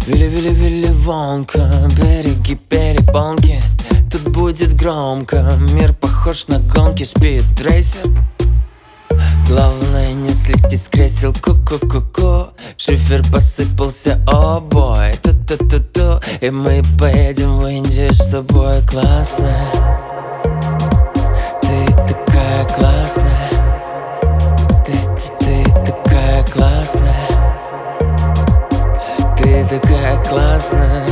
Вилли-Вилли-Вилли Вонка, береги перепонки, тут будет громко. Мир похож на гонки, спид-рейсер. Главное не слететь с кресел, ку-ку-ку-ку. Шифер посыпался, о бой, ту-ту-ту-ту. И мы поедем в Индию с тобой, классно. Ты такая классная. Ты такая классная. Ты такая классная.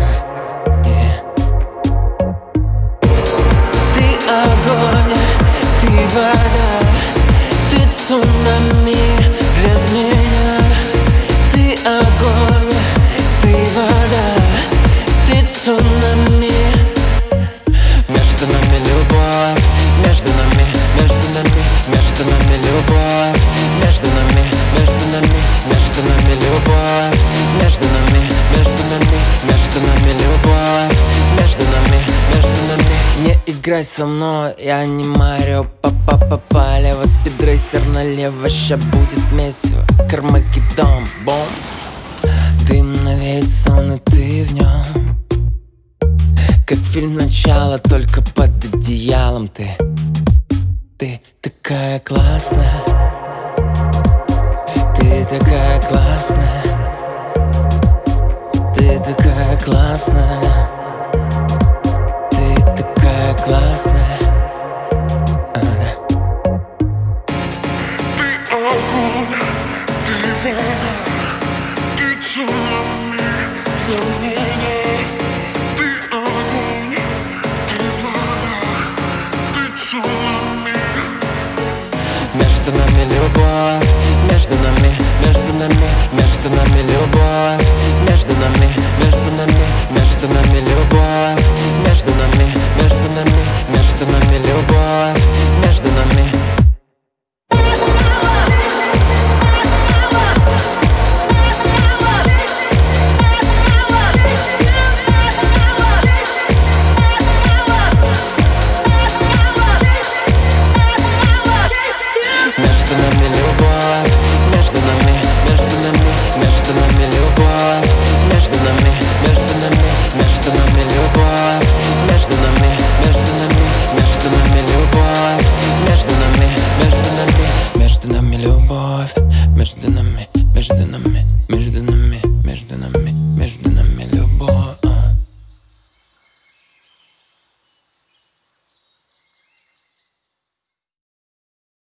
Ты огонь, ты вода, ты цунами для меня. Ты огонь, ты вода, ты цунами. Между нами любовь, между нами, между нами, между нами любовь. Между нами, между нами, между нами любовь. Между нами, между нами, между нами любовь. Между нами, между нами. Не играй со мной, я не Марио, папа палево. Спидрейсер налево, ща будет месиво. Кармагеддон, бом. Дым навеет сон, и ты в нем. Как фильм начало, только под одеялом. Ты такая классная. Ты такая классная. Ты такая классная. Ты такая классная. Между нами любовь, между нами, между нами, между нами любовь.